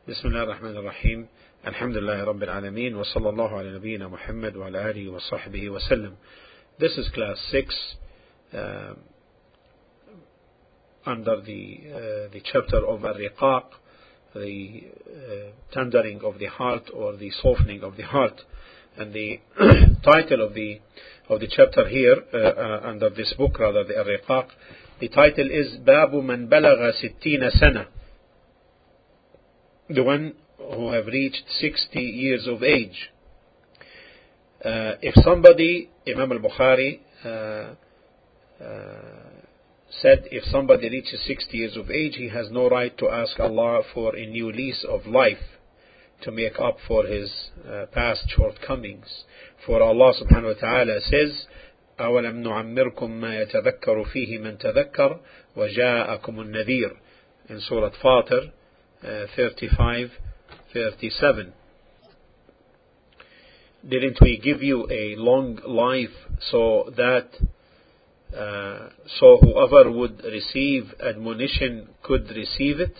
بسم الله الرحمن الرحيم. الحمد لله رب العالمين وصلى الله على نبينا محمد وعلى آله وصحبه وسلم. This is class 6 under the chapter of Ar-Riqaq, the tendering of the heart or the softening of the heart. And the title of the chapter here under this book, rather, the Ar-Riqaq, the title is Babu man balagha 60 sana, the one who have reached 60 years of age. If somebody, Imam al-Bukhari said, if somebody reaches 60 years of age, he has no right to ask Allah for a new lease of life to make up for his past shortcomings. For Allah subhanahu wa ta'ala says, أَوَلَمْ نُعَمِّرْكُمْ مَا يَتَذَكَّرُ فِيهِ مَنْ تَذَكَّرَ وَجَاءَكُمُ النَّذِيرُ, in Surah Fatir 35-37. Didn't we give you a long life so whoever would receive admonition could receive it?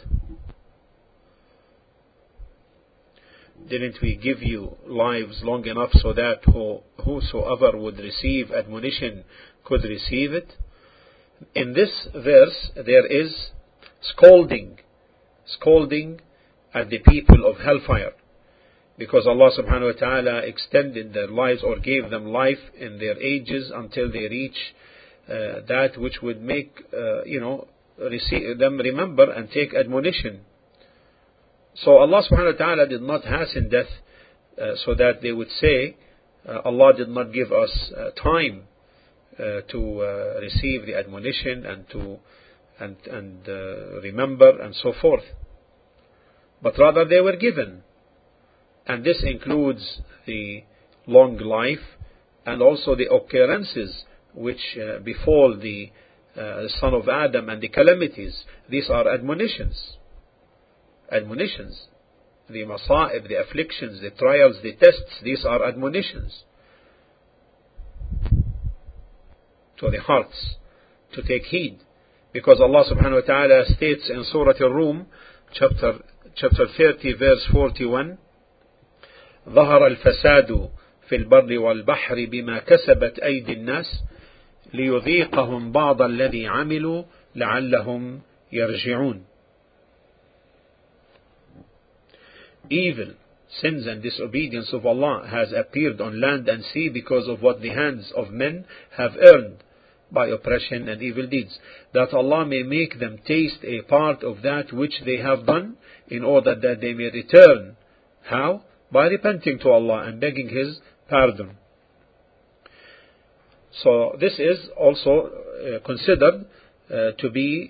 Didn't we give you lives long enough so that whosoever would receive admonition could receive it? In this verse there is scolding at the people of hellfire, because Allah subhanahu wa ta'ala extended their lives or gave them life in their ages until they reach that which would make them remember and take admonition. So Allah subhanahu wa ta'ala did not hasten death so that they would say Allah did not give us time to receive the admonition and remember and so forth, but rather they were given. And this includes the long life and also the occurrences which befall the son of Adam and the calamities. These are admonitions. The masa'ib, the afflictions, the trials, the tests, these are admonitions to the hearts to take heed. Because Allah subhanahu wa ta'ala states in Surah Ar-Rum, chapter 30, verse 41, ظهر الفساد في البر والبحر بما كسبت أيدي الناس ليذيقهم بعض الذي عملوا لعلهم يرجعون. Evil, sins and disobedience of Allah has appeared on land and sea because of what the hands of men have earned by oppression and evil deeds, that Allah may make them taste a part of that which they have done, in order that they may return. How? By repenting to Allah and begging His pardon. So this is also considered to be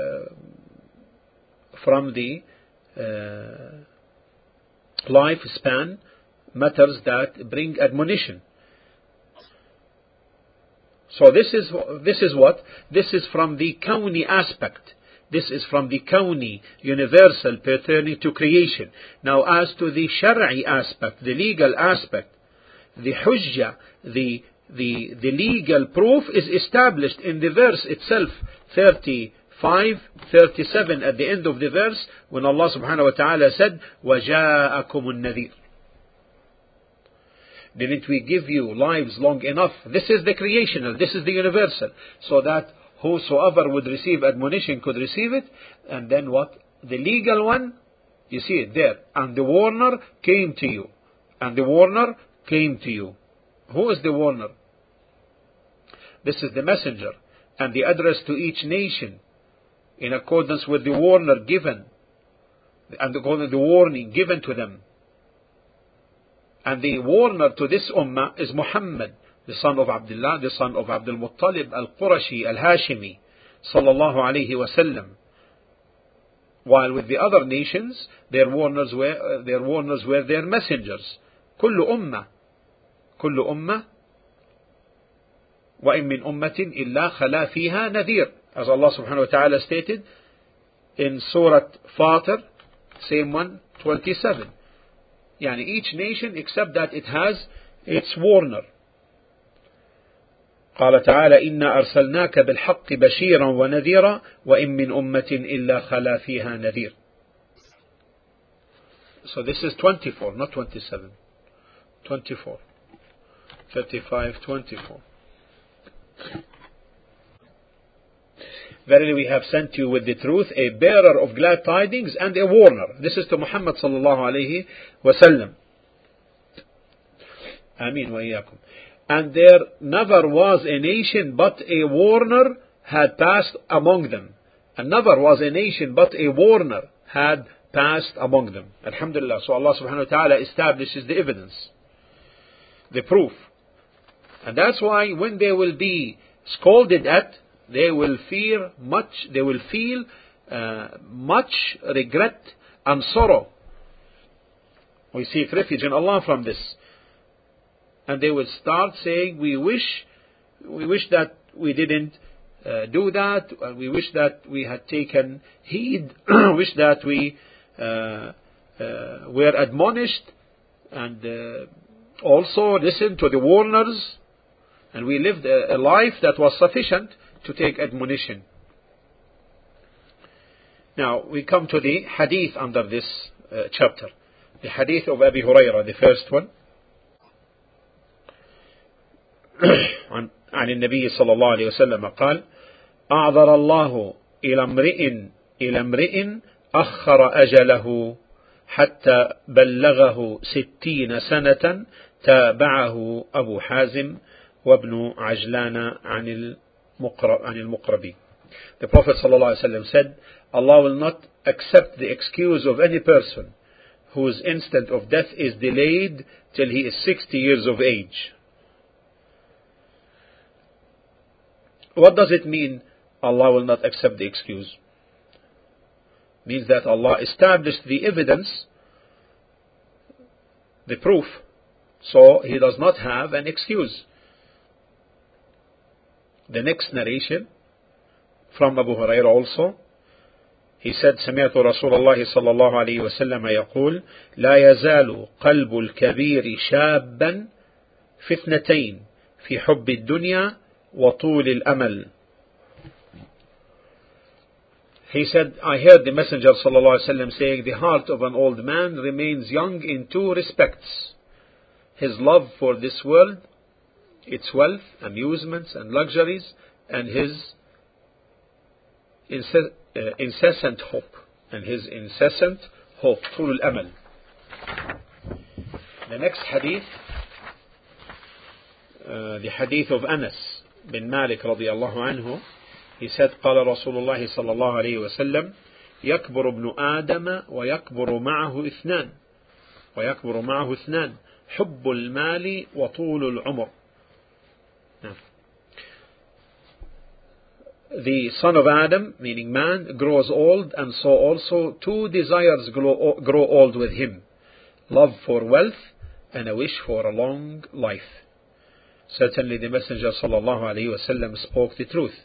from the lifespan matters that bring admonition. So this is what? This is from the Kawni aspect. This is from the Kawni, universal, pertaining to creation. Now as to the Shar'i aspect, the legal aspect, the Hujjah, the legal proof is established in the verse itself, 35-37, at the end of the verse, when Allah subhanahu wa ta'ala said, وَجَاءَكُمُ النَّذِيرُ. Didn't we give you lives long enough? This is the creational, this is the universal, so that whosoever would receive admonition could receive it. And then what? The legal one, you see it there. And the warner came to you. And the warner came to you. Who is the warner? This is the messenger. And the address to each nation, in accordance with the warner given, and according to the warning given to them. And the warner to this ummah is Muhammad, the son of Abdullah, the son of Abdul Muttalib al-Qurashi al-Hashimi, sallallahu alayhi wa sallam. While with the other nations, their warners were their messengers. كل أمة وإن من أمة إلا خلا فيها نذير, as Allah subhanahu wa ta'ala stated in Surah Fatir, same one, 27. Yani each nation except that it has its warner. قال تعالى إنا أرسلناك بالحق بشيرا ونذيرا وإن من أمة إلا خلا فيها نذير. So this is 24, not 27. 24. 35, 24. Verily we have sent you with the truth a bearer of glad tidings and a warner. This is to Muhammad sallallahu alayhi wa sallam. Ameen wa iyaakum. And there never was a nation but a warner had passed among them. And never was a nation but a warner had passed among them. Alhamdulillah. So Allah subhanahu wa ta'ala establishes the evidence, the proof. And that's why when they will be scolded at, they will feel much regret and sorrow. We seek refuge in Allah from this. And they will start saying, we wish that we didn't do that. We wish that we had taken heed. Wish that we were admonished and also listened to the warners. And we lived a life that was sufficient to take admonition. Now we come to the hadith under this chapter. The hadith of Abi Hurairah, the first one. عن النبي صلى الله عليه وسلم قال: أعذر الله إلى امرئ أخر أجله حتى بلغه 60 سنة تابعه أبو حازم وابن عجلان عن المقربي. The Prophet صلى الله عليه وسلم said, Allah will not accept the excuse of any person whose instant of death is delayed till he is 60 years of age. What does it mean, Allah will not accept the excuse? It means that Allah established the evidence, the proof, so He does not have an excuse. The next narration from Abu Hurairah also, he said: سمعت رسول الله صلى الله عليه وسلم يقول: لا يزال قلب الكبير شابا في اثنتين في حب الدنيا وطول الأمل. He said, I heard the Messenger صلى الله عليه وسلم saying, the heart of an old man remains young in two respects: his love for this world, its wealth, amusements and luxuries, and his incessant hope. طول الأمل. The next hadith, the hadith of Anas bin Malik رضي الله عنه. He said, قال رسول الله صلى الله عليه وسلم: يكبر ابن آدم ويكبر معه اثنان حب المال وطول العمر. The son of Adam, meaning man, grows old, and so also two desires grow old with him: love for wealth and a wish for a long life. Certainly the Messenger sallallahu alaihi wasallam spoke the truth.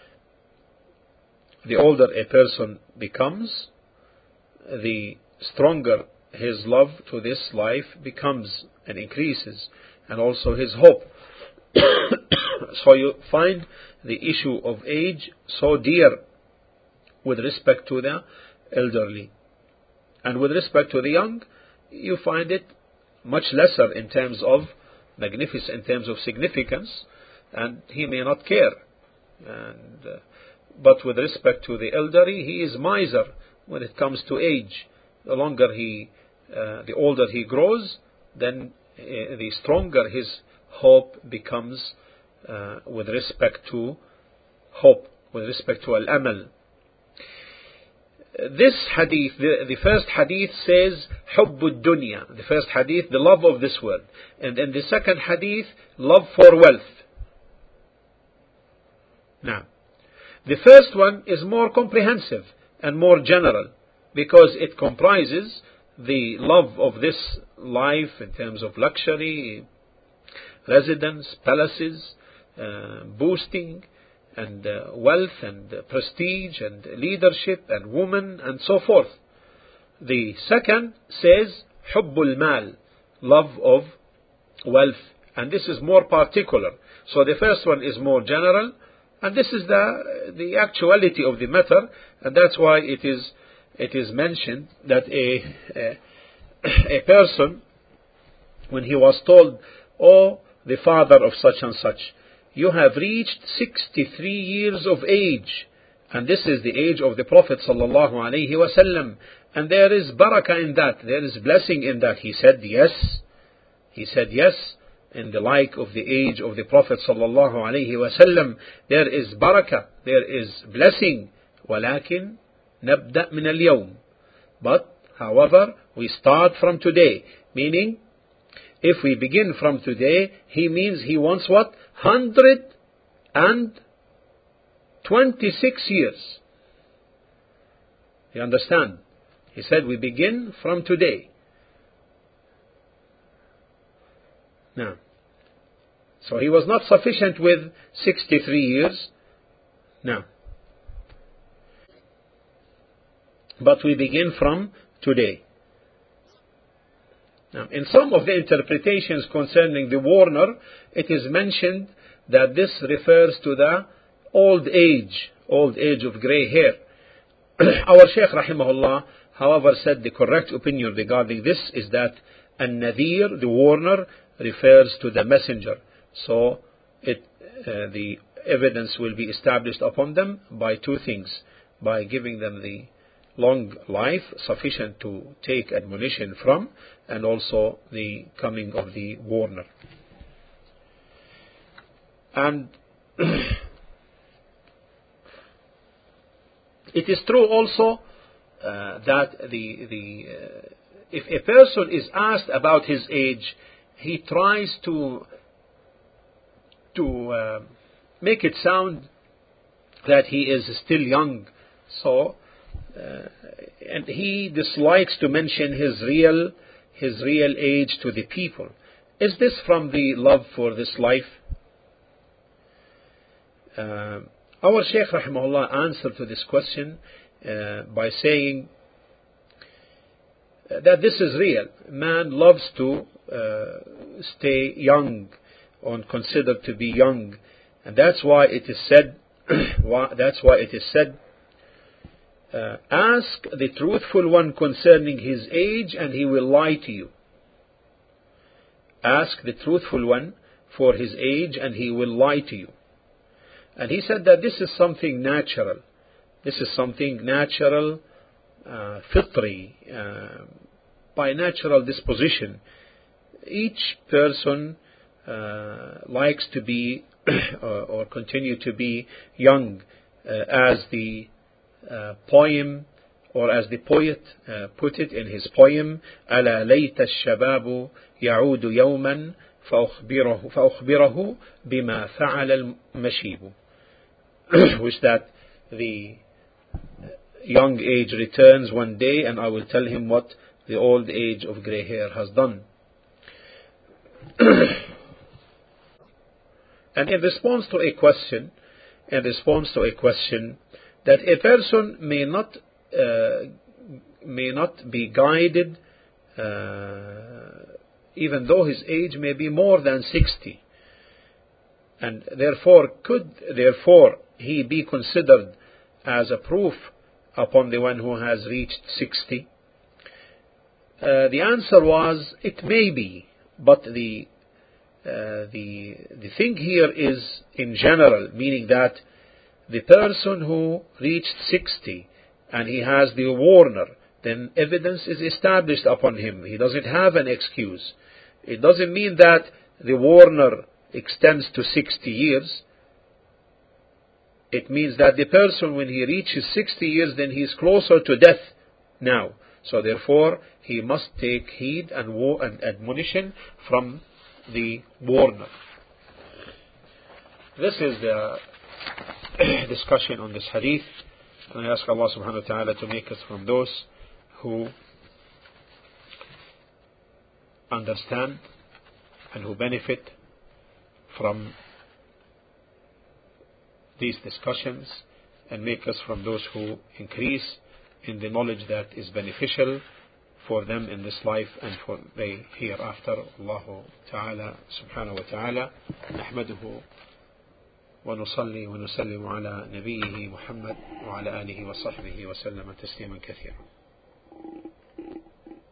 The older a person becomes, the stronger his love to this life becomes and increases, and also his hope. So you find the issue of age so dear with respect to the elderly, and with respect to the young you find it much lesser in terms of significance, and he may not care. But with respect to the elderly, he is miser when it comes to age. The older he grows, then the stronger his hope becomes with respect to al-amal. This hadith, the first hadith says hubbud dunya. The first hadith, the love of this world, and then the second hadith, love for wealth. Now, the first one is more comprehensive and more general, because it comprises the love of this life in terms of luxury, residence, palaces, boosting, and wealth, and prestige, and leadership, and women, and so forth. The second says hubbul mal, love of wealth, and this is more particular. So the first one is more general, and this is the actuality of the matter, and that's why it is mentioned that a person, when he was told, "Oh, the father of such and such, you have reached 63 years of age, and this is the age of the Prophet sallallahu alaihi wasallam, and there is barakah in that, there is blessing in that." He said, "Yes." He said, "Yes, in the like of the age of the Prophet sallallahu alaihi wasallam, there is barakah, there is blessing. ولكن نبدأ من اليوم. But, however, we start from today." Meaning, if we begin from today, he means he wants what? 126 years. You understand? He said we begin from today. Now, so he was not sufficient with 63 years. Now, but we begin from today. Now, in some of the interpretations concerning the warner, it is mentioned that this refers to the old age of grey hair. Our Shaykh rahimahullah, however, said the correct opinion regarding this is that an-nadhir, the warner, refers to the messenger. So the evidence will be established upon them by two things: by giving them the long life sufficient to take admonition from, and also the coming of the warner. And it is true also that if a person is asked about his age, he tries to make it sound that he is still young. So, and he dislikes to mention his real age to the people. Is this from the love for this life? Our Shaykh rahimahullah answered to this question by saying that this is real. Man loves to stay young, or considered to be young, and that's why it is said. Ask the truthful one concerning his age, and he will lie to you. Ask the truthful one for his age, and he will lie to you. And he said that this is something natural. This is something natural, fitri, by natural disposition. Each person likes to be or continue to be young, as the poem, or as the poet put it in his poem, ألا ليت الشباب يعود يوما فأخبره بما فعل المشيب. Which that the young age returns one day, and I will tell him what the old age of grey hair has done. And in response to a question, that a person may not be guided, even though his age may be more than 60, and therefore he be considered as a proof upon the one who has reached 60? The answer was, it may be, but the thing here is in general, meaning that the person who reached 60 and he has the warner, then evidence is established upon him. He doesn't have an excuse. It doesn't mean that the warner extends to 60 years. It means that the person, when he reaches 60 years, then he is closer to death now. So therefore, he must take heed and admonition from the warner. This is the discussion on this hadith. And I ask Allah subhanahu wa ta'ala to make us from those who understand and who benefit from these discussions, and make us from those who increase in the knowledge that is beneficial for them in this life and for the hereafter. Allahu ta'ala subhanahu wa ta'ala nahmaduhu wa nusalli wa nusallimu ala nabiyyihi Muhammad wa ala alihi wa sahbihi wa sallam tasliman kathira.